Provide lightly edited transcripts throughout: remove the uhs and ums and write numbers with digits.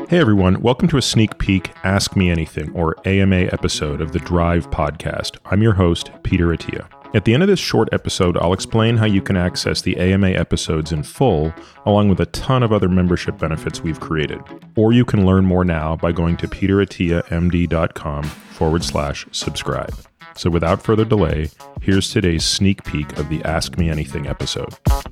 Hey everyone, welcome to a sneak peek Ask Me Anything, or AMA episode of the Drive podcast. I'm your host, Peter Attia. At the end of this short episode, I'll explain how you can access the AMA episodes in full, along with a ton of other membership benefits we've created. Or you can learn more now by going to peterattiamd.com/subscribe. So without further delay, here's today's sneak peek of the Ask Me Anything episode.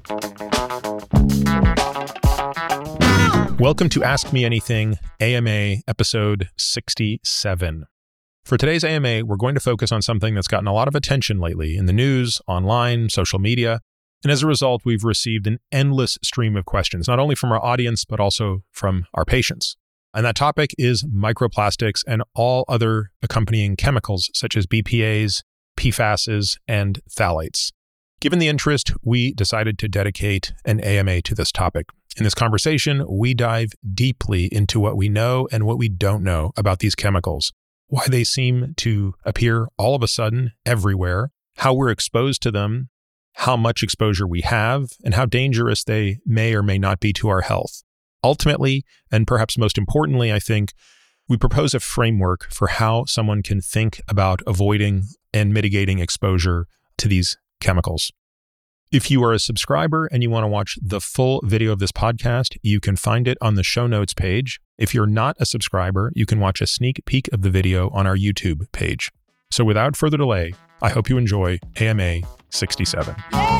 Welcome to Ask Me Anything, AMA episode 67. For today's AMA, we're going to focus on something that's gotten a lot of attention lately in the news, online, social media, and as a result, we've received an endless stream of questions, not only from our audience, but also from our patients. And that topic is microplastics and all other accompanying chemicals such as BPAs, PFASs, and phthalates. Given the interest, we decided to dedicate an AMA to this topic. In this conversation, we dive deeply into what we know and what we don't know about these chemicals, why they seem to appear all of a sudden everywhere, how we're exposed to them, how much exposure we have, and how dangerous they may or may not be to our health. Ultimately, and perhaps most importantly, I think, we propose a framework for how someone can think about avoiding and mitigating exposure to these chemicals. If you are a subscriber and you want to watch the full video of this podcast, you can find it on the show notes page. If you're not a subscriber, you can watch a sneak peek of the video on our YouTube page. So without further delay, I hope you enjoy AMA 67.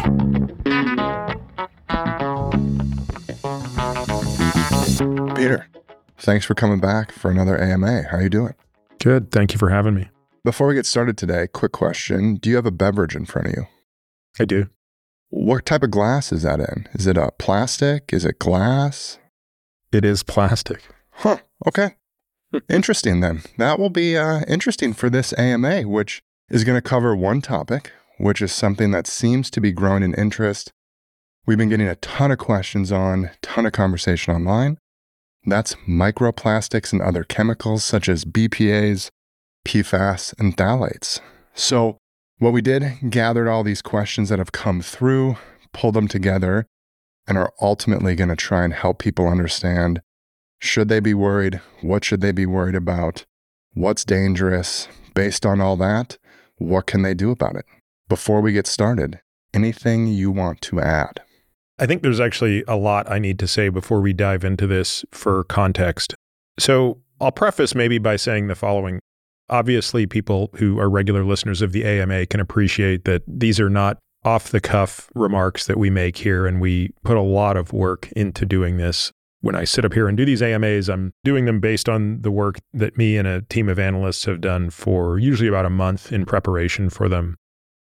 Peter, thanks for coming back for another AMA. How are you doing? Good. Thank you for having me. Before we get started today, quick question. Do you have a beverage in front of you? I do. What type of glass is that in? Is it a plastic? Is it glass? It is plastic. Huh. Okay. Interesting then. That will be interesting for this AMA, which is going to cover one topic, which is something that seems to be growing in interest. We've been getting a ton of questions on, ton of conversation online. That's microplastics and other chemicals such as BPAs, PFAS, and phthalates. So what we did, gathered all these questions that have come through, pulled them together, and are ultimately going to try and help people understand, should they be worried? What should they be worried about? What's dangerous? Based on all that, what can they do about it? Before we get started, anything you want to add? I think there's actually a lot I need to say before we dive into this for context. So I'll preface maybe by saying the following. Obviously, people who are regular listeners of the AMA can appreciate that these are not off-the-cuff remarks that we make here, and we put a lot of work into doing this. When I sit up here and do these AMAs, I'm doing them based on the work that me and a team of analysts have done for usually about a month in preparation for them.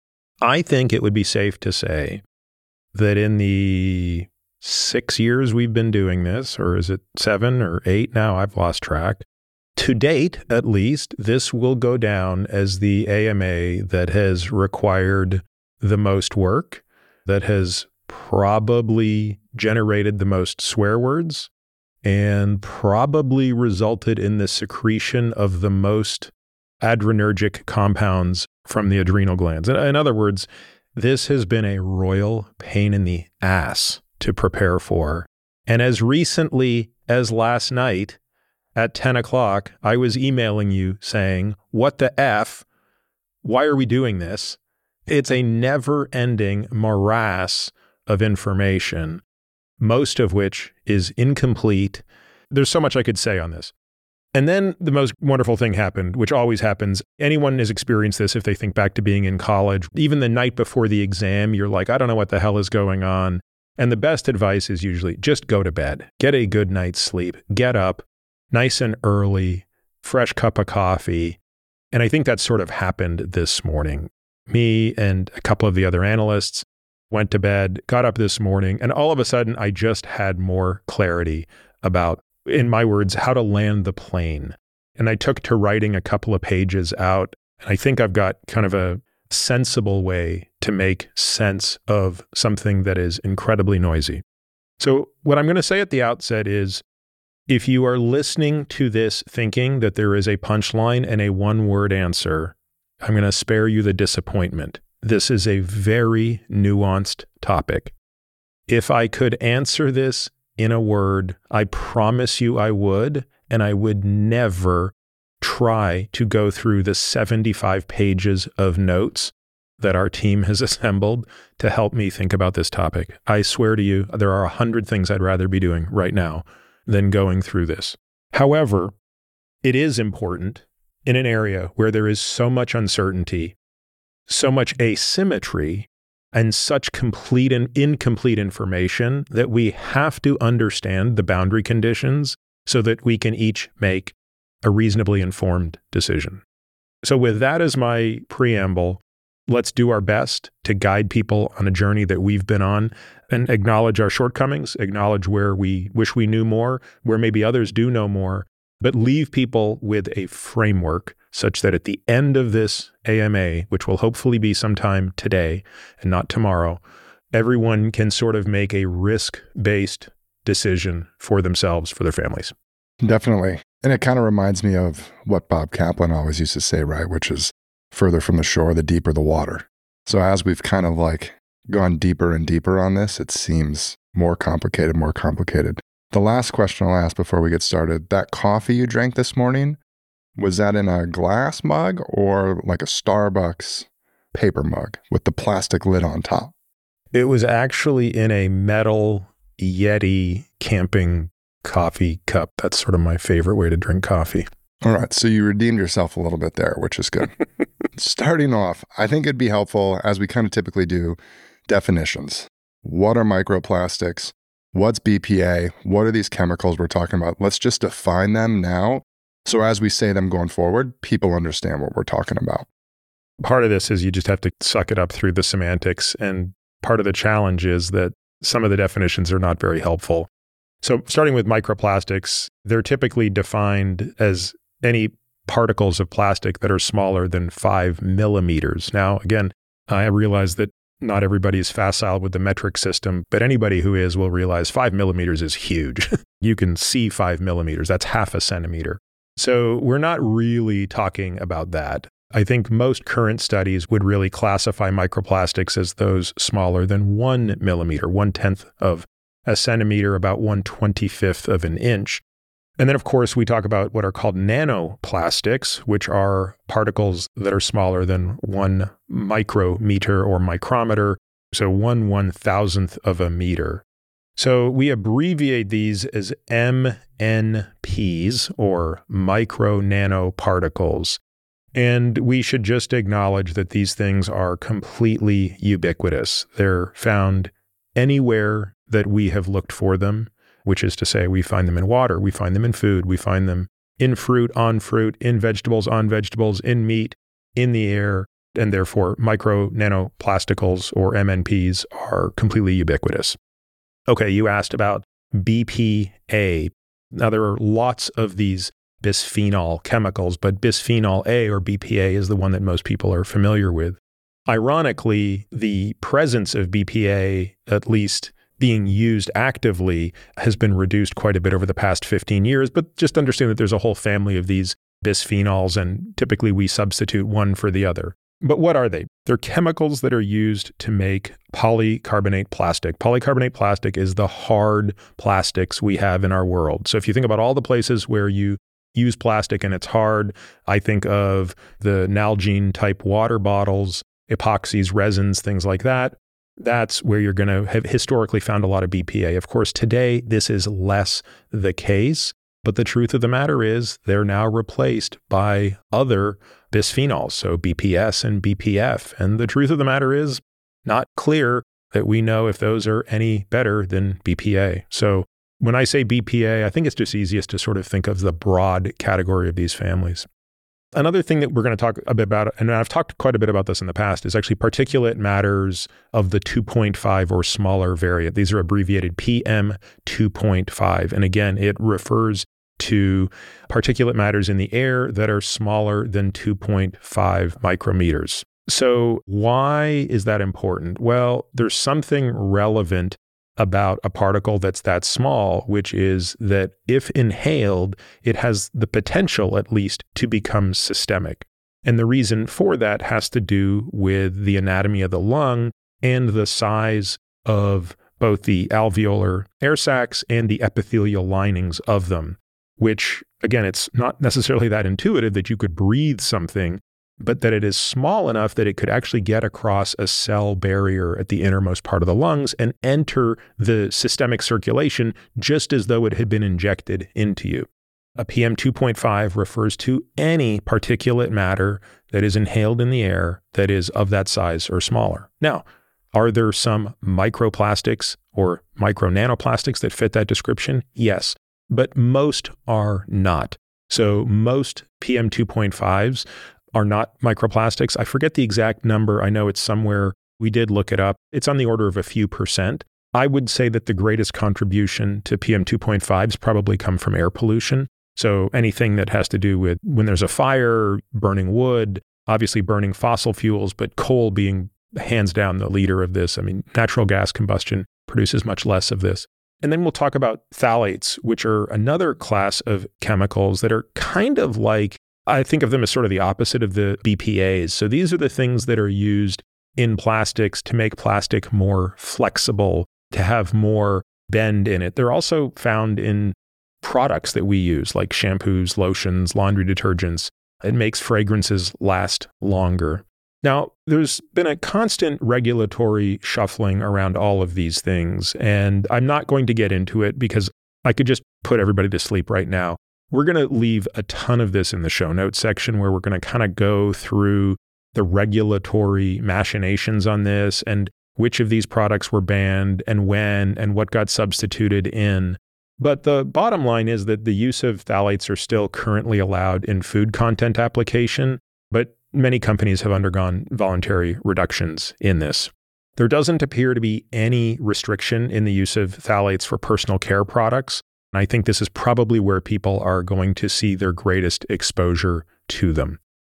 I think it would be safe to say that in the 6 years we've been doing this, or is it 7 or 8 now? I've lost track. To date, at least, this will go down as the AMA that has required the most work, that has probably generated the most swear words, and probably resulted in the secretion of the most adrenergic compounds from the adrenal glands. In other words, this has been a royal pain in the ass to prepare for. And as recently as last night, at 10 o'clock, I was emailing you saying, what the F? Why are we doing this? It's a never-ending morass of information, most of which is incomplete. There's so much I could say on this. And then the most wonderful thing happened, which always happens. Anyone has experienced this if they think back to being in college. Even the night before the exam, you're like, I don't know what the hell is going on. And the best advice is usually just go to bed. Get a good night's sleep. Get up. Nice and early, fresh cup of coffee. And I think that sort of happened this morning. Me and a couple of the other analysts went to bed, got up this morning, and all of a sudden I just had more clarity about, in my words, how to land the plane. And I took to writing a couple of pages out. And I think I've got kind of a sensible way to make sense of something that is incredibly noisy. So what I'm going to say at the outset is, if you are listening to this thinking that there is a punchline and a one-word answer, I'm going to spare you the disappointment. This is a very nuanced topic. If I could answer this in a word, I promise you I would, and I would never try to go through the 75 pages of notes that our team has assembled to help me think about this topic. I swear to you, there are 100 things I'd rather be doing right now than going through this. However, it is important in an area where there is so much uncertainty, so much asymmetry, and such complete and incomplete information that we have to understand the boundary conditions so that we can each make a reasonably informed decision. So with that as my preamble, let's do our best to guide people on a journey that we've been on and acknowledge our shortcomings, acknowledge where we wish we knew more, where maybe others do know more, but leave people with a framework such that at the end of this AMA, which will hopefully be sometime today and not tomorrow, everyone can sort of make a risk-based decision for themselves, for their families. Definitely. And it kind of reminds me of what Bob Kaplan always used to say, right? Which is further from the shore, the deeper the water. So as we've kind of like gone deeper and deeper on this, it seems more complicated. The last question I'll ask before we get started, that coffee you drank this morning, was that in a glass mug or like a Starbucks paper mug with the plastic lid on top? It was actually in a metal Yeti camping coffee cup. That's sort of my favorite way to drink coffee. All right. So you redeemed yourself a little bit there, which is good. Starting off, I think it'd be helpful, as we kind of typically do, definitions. What are microplastics? What's BPA? What are these chemicals we're talking about? Let's just define them now. So as we say them going forward, people understand what we're talking about. Part of this is you just have to suck it up through the semantics. And part of the challenge is that some of the definitions are not very helpful. So starting with microplastics, they're typically defined as any particles of plastic that are smaller than 5 millimeters. Now, again, I realize that not everybody is facile with the metric system, but anybody who is will realize 5 millimeters is huge. You can see 5 millimeters. That's half a centimeter. So we're not really talking about that. I think most current studies would really classify microplastics as those smaller than 1 millimeter, 1/10 of a centimeter, about 1/25 of an inch. And then, of course, we talk about what are called nanoplastics, which are particles that are smaller than 1 micrometer or micrometer, so 1/1000th of a meter. So we abbreviate these as MNPs, or micro nanoparticles. And we should just acknowledge that these things are completely ubiquitous. They're found anywhere that we have looked for them, which is to say we find them in water, we find them in food, we find them in fruit, on fruit, in vegetables, on vegetables, in meat, in the air, and therefore micro nanoplasticals, or MNPs, are completely ubiquitous. Okay, you asked about BPA. Now, there are lots of these bisphenol chemicals, but bisphenol A, or BPA, is the one that most people are familiar with. Ironically, the presence of BPA, at least being used actively, has been reduced quite a bit over the past 15 years, but just understand that there's a whole family of these bisphenols, and typically we substitute one for the other. But what are they? They're chemicals that are used to make polycarbonate plastic. Polycarbonate plastic is the hard plastics we have in our world. So if you think about all the places where you use plastic and it's hard, I think of the Nalgene type water bottles, epoxies, resins, things like that. That's where you're going to have historically found a lot of BPA. Of course, today, this is less the case, but the truth of the matter is they're now replaced by other bisphenols, so BPS and BPF. And the truth of the matter is not clear that we know if those are any better than BPA. So when I say BPA, I think it's just easiest to sort of think of the broad category of these families. Another thing that we're going to talk a bit about, and I've talked quite a bit about this in the past, is actually particulate matters of the 2.5 or smaller variant. These are abbreviated PM2.5. And again, it refers to particulate matters in the air that are smaller than 2.5 micrometers. So why is that important? Well, there's something relevant about a particle that's that small, which is that if inhaled, it has the potential, at least, to become systemic. And the reason for that has to do with the anatomy of the lung and the size of both the alveolar air sacs and the epithelial linings of them. which, again, it's not necessarily that intuitive that you could breathe something, but that it is small enough that it could actually get across a cell barrier at the innermost part of the lungs and enter the systemic circulation just as though it had been injected into you. A PM2.5 refers to any particulate matter that is inhaled in the air that is of that size or smaller. Now, are there some microplastics or micronanoplastics that fit that description? Yes, but most are not. So most PM2.5s are not microplastics. I forget the exact number. I know it's somewhere. We did look it up. It's on the order of a few percent. I would say that the greatest contribution to PM2.5s probably come from air pollution. So anything that has to do with when there's a fire, burning wood, obviously burning fossil fuels, but coal being hands down the leader of this. I mean, natural gas combustion produces much less of this. And then we'll talk about phthalates, which are another class of chemicals that are kind of like, I think of them as sort of the opposite of the BPAs. So these are the things that are used in plastics to make plastic more flexible, to have more bend in it. They're also found in products that we use, like shampoos, lotions, laundry detergents. It makes fragrances last longer. Now, there's been a constant regulatory shuffling around all of these things, and I'm not going to get into it because I could just put everybody to sleep right now. We're going to leave a ton of this in the show notes section where we're going to kind of go through the regulatory machinations on this and which of these products were banned and when and what got substituted in. But the bottom line is that the use of phthalates are still currently allowed in food content application, but many companies have undergone voluntary reductions in this. There doesn't appear to be any restriction in the use of phthalates for personal care products. And I think this is probably where people are going to see their greatest exposure to them.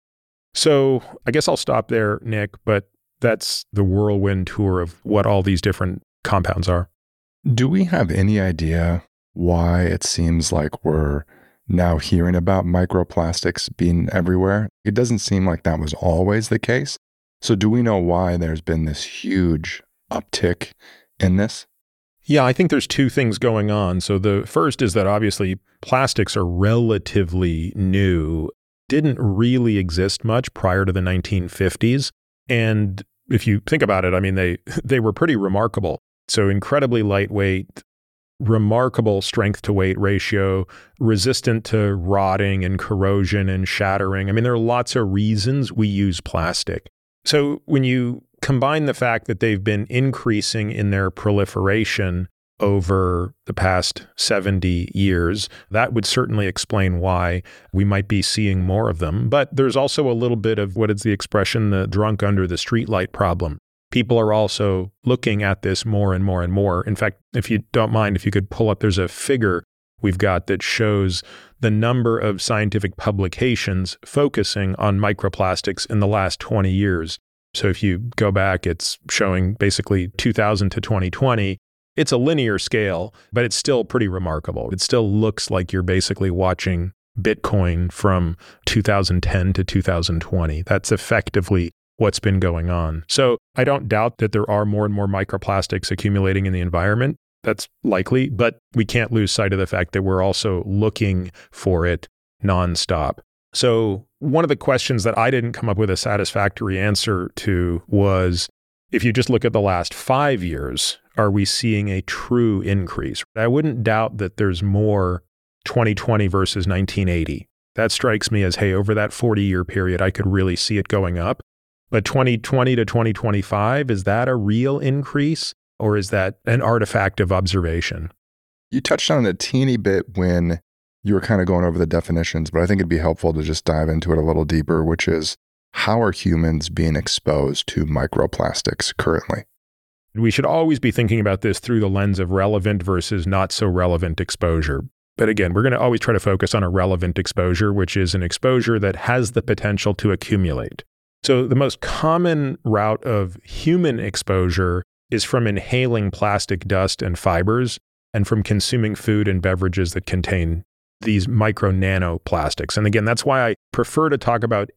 So I guess I'll stop there, Nick, but that's the whirlwind tour of what all these different compounds are. Do we have any idea why it seems like we're now hearing about microplastics being everywhere? It doesn't seem like that was always the case. So do we know why there's been this huge uptick in this? Yeah, I think there's two things going on. So the first is that obviously plastics are relatively new, didn't really exist much prior to the 1950s. And if you think about it, I mean, they were pretty remarkable. So incredibly lightweight, remarkable strength to weight ratio, resistant to rotting and corrosion and shattering. I mean, there are lots of reasons we use plastic. So when you combine the fact that they've been increasing in their proliferation over the past 70 years, that would certainly explain why we might be seeing more of them. But there's also a little bit of, what is the expression, the drunk under the streetlight problem. People are also looking at this more and more and more. In fact, if you don't mind, if you could pull up, there's a figure we've got that shows the number of scientific publications focusing on microplastics in the last 20 years. So if you go back, it's showing basically 2000 to 2020. It's a linear scale, but it's still pretty remarkable. It still looks like you're basically watching Bitcoin from 2010 to 2020. That's effectively what's been going on. So I don't doubt that there are more and more microplastics accumulating in the environment. That's likely, but we can't lose sight of the fact that we're also looking for it nonstop. So one of the questions that I didn't come up with a satisfactory answer to was, if you just look at the last 5 years, are we seeing a true increase? I wouldn't doubt that there's more 2020 versus 1980. That strikes me as, hey, over that 40-year period, I could really see it going up. But 2020 to 2025, is that a real increase, or is that an artifact of observation? You touched on it a teeny bit when you were kind of going over the definitions, but I think it'd be helpful to just dive into it a little deeper, which is, how are humans being exposed to microplastics currently? We should always be thinking about this through the lens of relevant versus not so relevant exposure. But again, we're going to always try to focus on a relevant exposure, which is an exposure that has the potential to accumulate. So the most common route of human exposure is from inhaling plastic dust and fibers and from consuming food and beverages that contain these micro nanoplastics. And again, that's why I prefer to talk about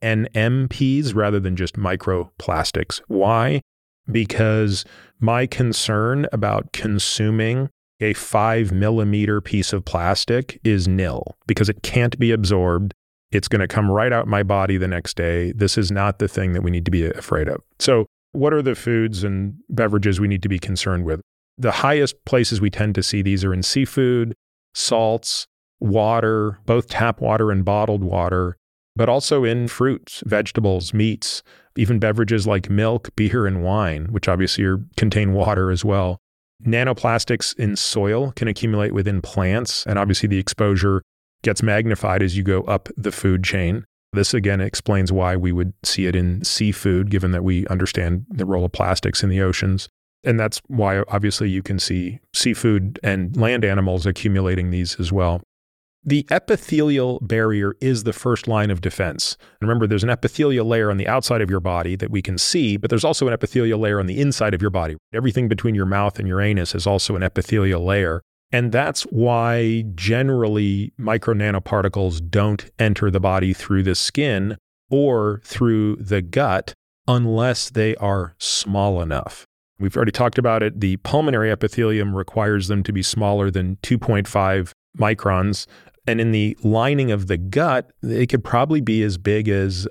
NMPs rather than just microplastics. Why? Because my concern about consuming a 5 millimeter piece of plastic is nil because it can't be absorbed. It's going to come right out my body the next day. This is not the thing that we need to be afraid of. So what are the foods and beverages we need to be concerned with? The highest places we tend to see these are in seafood, salts, water, both tap water and bottled water, but also in fruits, vegetables, meats, even beverages like milk, beer, and wine, which obviously contain water as well. Nanoplastics in soil can accumulate within plants, and obviously the exposure gets magnified as you go up the food chain. This again explains why we would see it in seafood, given that we understand the role of plastics in the oceans. And that's why obviously you can see seafood and land animals accumulating these as well. The epithelial barrier is the first line of defense. And remember, there's an epithelial layer on the outside of your body that we can see, but there's also an epithelial layer on the inside of your body. Everything between your mouth and your anus is also an epithelial layer. And that's why generally micro nanoparticles don't enter the body through the skin or through the gut unless they are small enough. We've already talked about it. The pulmonary epithelium requires them to be smaller than 2.5 microns. And in the lining of the gut, they could probably be as big as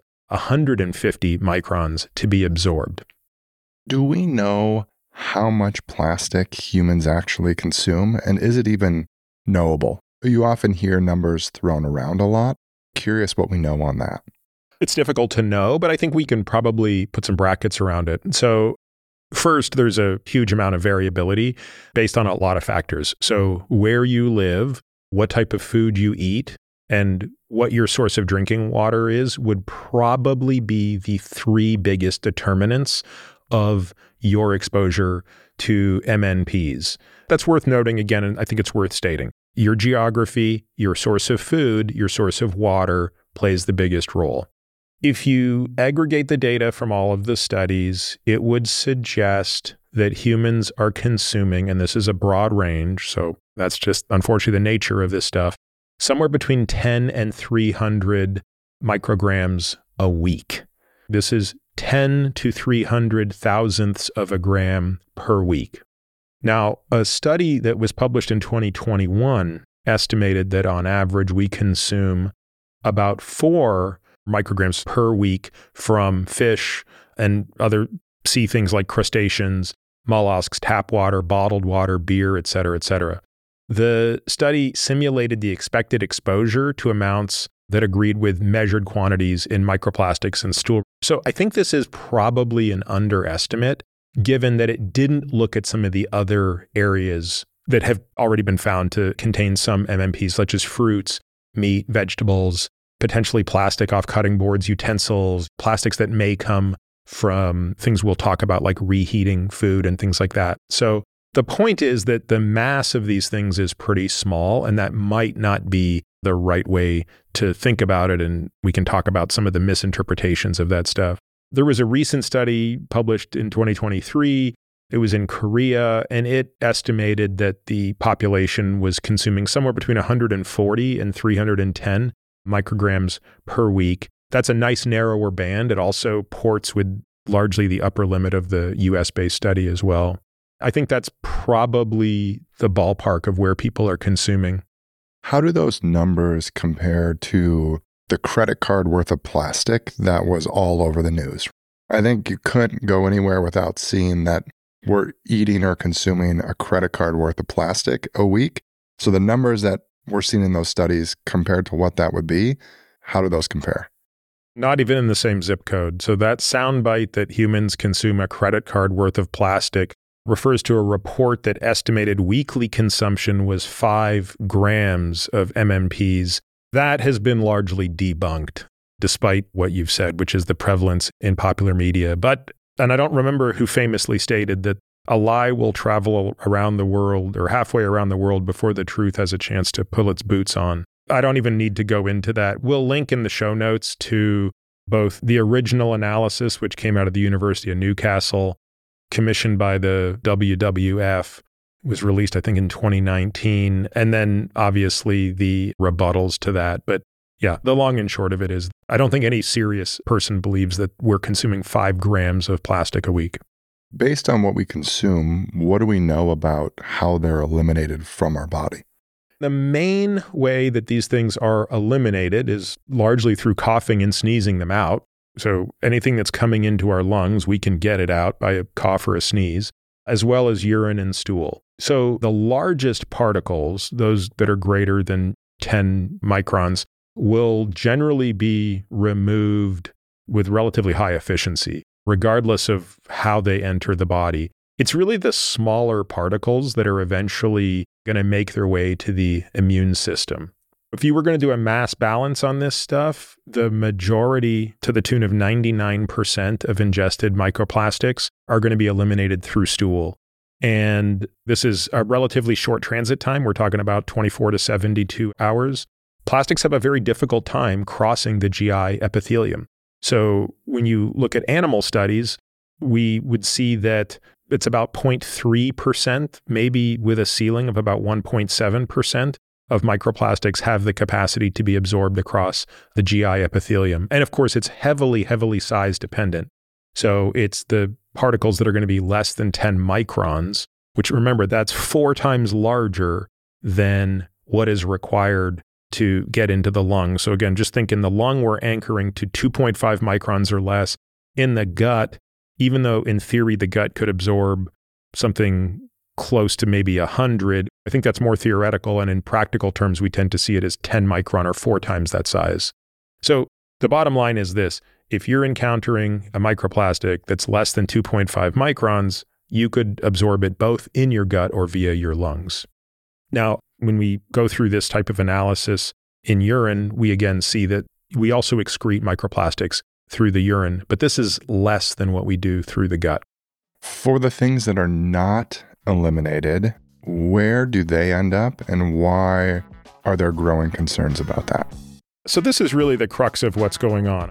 150 microns to be absorbed. Do we know how much plastic humans actually consume? And is it even knowable? You often hear numbers thrown around a lot. Curious what we know on that. It's difficult to know, but I think we can probably put some brackets around it. So first, there's a huge amount of variability based on a lot of factors. So where you live, what type of food you eat, and what your source of drinking water is would probably be the three biggest determinants of your exposure to MNPs. That's worth noting again, and I think it's worth stating. Your geography, your source of food, your source of water plays the biggest role. If you aggregate the data from all of the studies, it would suggest that humans are consuming, and this is a broad range, so that's just unfortunately the nature of this stuff, somewhere between 10 and 300 micrograms a week. This is 10 to 300 thousandths of a gram per week. Now, a study that was published in 2021 estimated that on average we consume about 4 micrograms per week from fish and other sea things like crustaceans, mollusks, tap water, bottled water, beer, et cetera, et cetera. The study simulated the expected exposure to amounts that agreed with measured quantities in microplastics and stool. So I think this is probably an underestimate, given that it didn't look at some of the other areas that have already been found to contain some MMPs, such as fruits, meat, vegetables, potentially plastic off cutting boards, utensils, plastics that may come from things we'll talk about like reheating food and things like that. So the point is that the mass of these things is pretty small, and that might not be the right way to think about it. And we can talk about some of the misinterpretations of that stuff. There was a recent study published in 2023. It was in Korea, and it estimated that the population was consuming somewhere between 140 and 310 micrograms per week. That's a nice narrower band. It also ports with largely the upper limit of the US-based study as well. I think that's probably the ballpark of where people are consuming. How do those numbers compare to the credit card worth of plastic that was all over the news? I think you couldn't go anywhere without seeing that we're eating or consuming a credit card worth of plastic a week. So the numbers that we're seeing in those studies compared to what that would be, how do those compare? Not even in the same zip code. So that soundbite that humans consume a credit card worth of plastic refers to a report that estimated weekly consumption was 5 grams of MMPs. That has been largely debunked, despite what you've said, which is the prevalence in popular media. And I don't remember who famously stated that a lie will travel around the world or halfway around the world before the truth has a chance to pull its boots on. I don't even need to go into that. We'll link in the show notes to both the original analysis, which came out of the University of Newcastle, commissioned by the WWF, was released, I think, in 2019, and then obviously the rebuttals to that. But yeah, the long and short of it is I don't think any serious person believes that we're consuming 5 grams of plastic a week. based on what we consume, what do we know about how they're eliminated from our body? The main way that these things are eliminated is largely through coughing and sneezing them out. So anything that's coming into our lungs, we can get it out by a cough or a sneeze, as well as urine and stool. So the largest particles, those that are greater than 10 microns, will generally be removed with relatively high efficiency, regardless of how they enter the body. It's really the smaller particles that are eventually going to make their way to the immune system. If you were going to do a mass balance on this stuff, the majority, to the tune of 99% of ingested microplastics, are going to be eliminated through stool. And this is a relatively short transit time. We're talking about 24 to 72 hours. Plastics have a very difficult time crossing the GI epithelium. So when you look at animal studies, we would see that it's about 0.3%, maybe with a ceiling of about 1.7% of microplastics have the capacity to be absorbed across the GI epithelium. And of course, it's heavily, heavily size dependent. So it's the particles that are going to be less than 10 microns, which remember, that's 4 times larger than what is required to get into the lung. So again, just think in the lung, we're anchoring to 2.5 microns or less. In the gut, even though in theory the gut could absorb something close to maybe 100, I think that's more theoretical. And in practical terms, we tend to see it as 10 micron or 4 times that size. So the bottom line is this: if you're encountering a microplastic that's less than 2.5 microns, you could absorb it both in your gut or via your lungs. Now, when we go through this type of analysis in urine, we again see that we also excrete microplastics through the urine, but this is less than what we do through the gut. For the things that are not eliminated, where do they end up and why are there growing concerns about that? So this is really the crux of what's going on.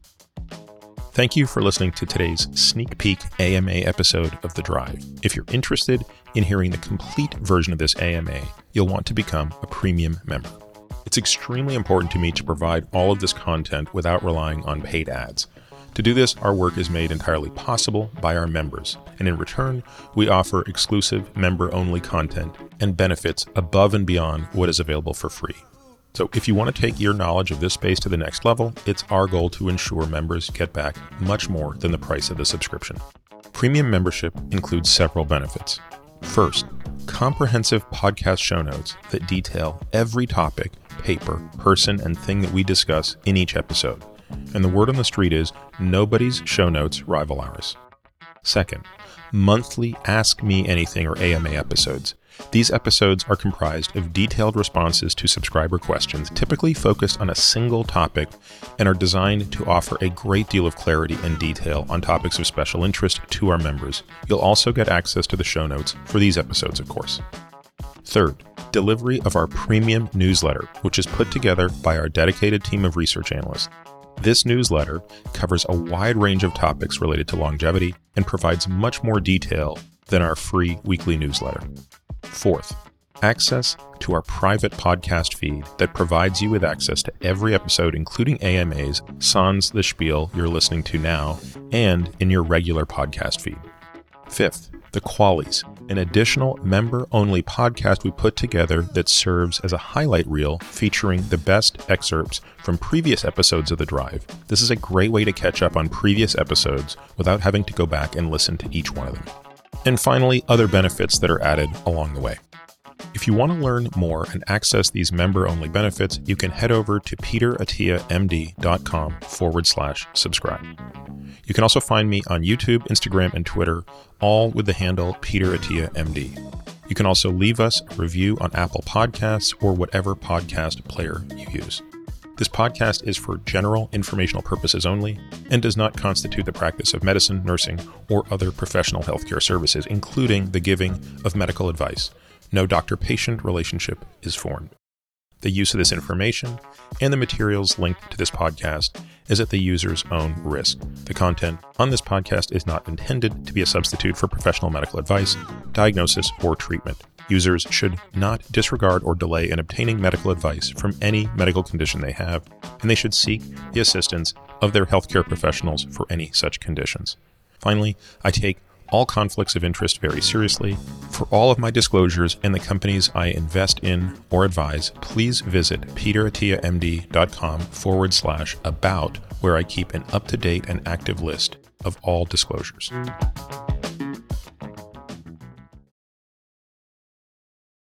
Thank you for listening to today's sneak peek AMA episode of The Drive. If you're interested in hearing the complete version of this AMA, you'll want to become a premium member. It's extremely important to me to provide all of this content without relying on paid ads. To do this, our work is made entirely possible by our members, and in return, we offer exclusive member-only content and benefits above and beyond what is available for free. So if you want to take your knowledge of this space to the next level, it's our goal to ensure members get back much more than the price of the subscription. Premium membership includes several benefits. First, comprehensive podcast show notes that detail every topic, paper, person, and thing that we discuss in each episode. And the word on the street is nobody's show notes rival ours. Second, monthly Ask Me Anything or AMA episodes. These episodes are comprised of detailed responses to subscriber questions, typically focused on a single topic, and are designed to offer a great deal of clarity and detail on topics of special interest to our members. You'll also get access to the show notes for these episodes, of course. Third, delivery of our premium newsletter, which is put together by our dedicated team of research analysts. This newsletter covers a wide range of topics related to longevity and provides much more detail than our free weekly newsletter. Fourth, access to our private podcast feed that provides you with access to every episode, including AMAs, sans the spiel you're listening to now, and in your regular podcast feed. Fifth, the Qualies, an additional member-only podcast we put together that serves as a highlight reel featuring the best excerpts from previous episodes of The Drive. This is a great way to catch up on previous episodes without having to go back and listen to each one of them. And finally, other benefits that are added along the way. If you want to learn more and access these member-only benefits, you can head over to peterattiamd.com/subscribe. You can also find me on YouTube, Instagram, and Twitter, all with the handle Peter Attia MD. You can also leave us a review on Apple Podcasts or whatever podcast player you use. This podcast is for general informational purposes only and does not constitute the practice of medicine, nursing, or other professional healthcare services, including the giving of medical advice. No doctor-patient relationship is formed. The use of this information and the materials linked to this podcast is at the user's own risk. The content on this podcast is not intended to be a substitute for professional medical advice, diagnosis, or treatment. Users should not disregard or delay in obtaining medical advice from any medical condition they have, and they should seek the assistance of their healthcare professionals for any such conditions. Finally, I take all conflicts of interest very seriously. For all of my disclosures and the companies I invest in or advise, please visit peterattiamd.com/about, where I keep an up-to-date and active list of all disclosures.